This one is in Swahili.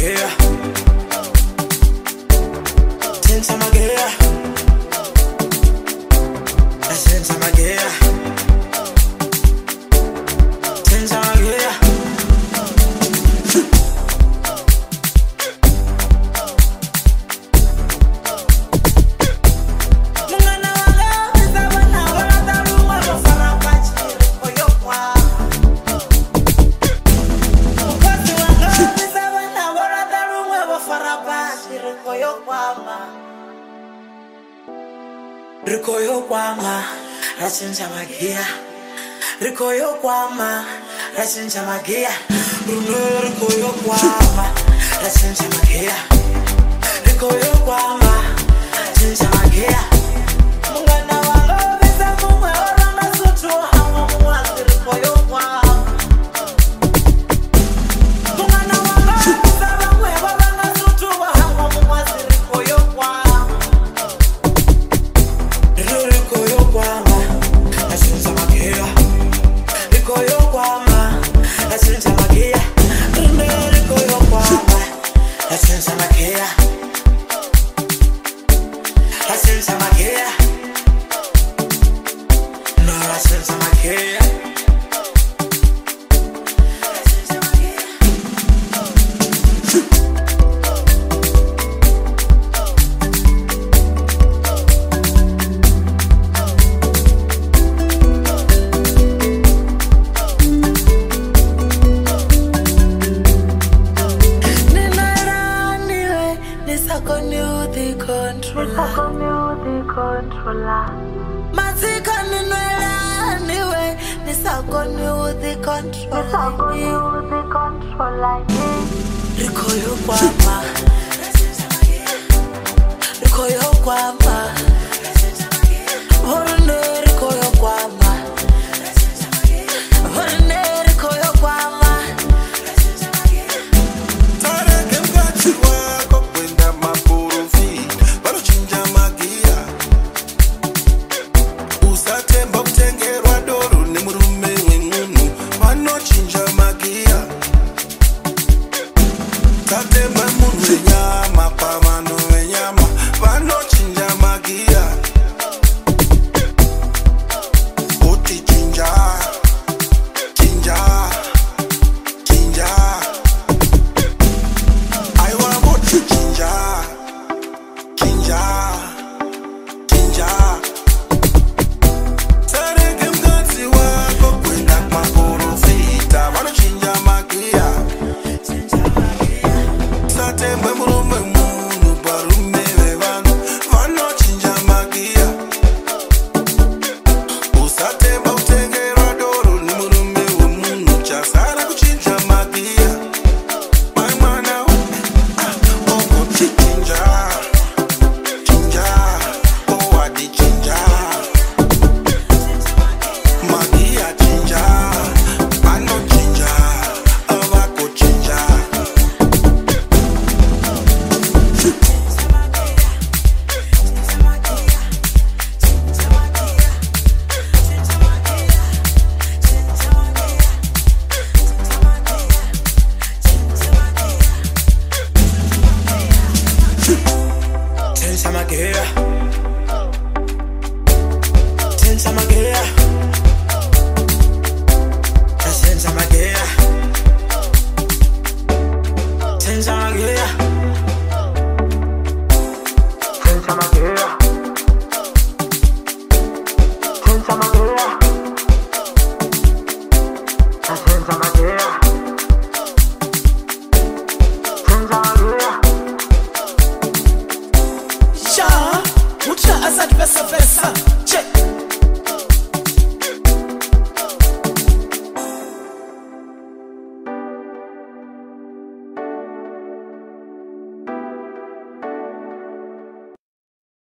magia. Senza magia. Senza magia. Senza magia. Rikoyo kwama, rasenza magia. Rikoyo kwama, rasenza magia. Rikoyo kwama, rasenza magia. Rikoyo kwama, rasenza magia. Mungana wanga visa mumwe oranga sutu hawa muwazi rikoyo kwama. Mungana wanga visa mumwe oranga sutu hawa muwazi rikoyo kwama. Rikoyo kwama, rasenza magia. Rikoyo kwama, rasenza magia. Rikoyo kwama, rasenza magia. Rasenza magia. No, rasenza magia. Rasenza magia. Rikoyo kwama, rikoyo kwama, horne rikoyo kwama, horne rikoyo kwama. Tareke mgachi wako kwenda mapurufi, wanochinja magia. Usatemba kutengerwa doro ni murume wengunu, wanochinja magia. Tatemba munu wenyama, pamano wenyama, wanochinja magia. Uti chinja, chinja, chinja. I want to chinja, chinja, chinja. Tareke mgazi wako kwenda maporofita, wanochinja magia. Satembe murume munu, barume wevanu, wanochinja magia. Usatemba kutengerwa doro ni murume wemunu, chasara kuchinja magia. My mana, oh chinja, chinja, oh adi chinja, magia chinja, ano chinja, avako chinja. Senza magia.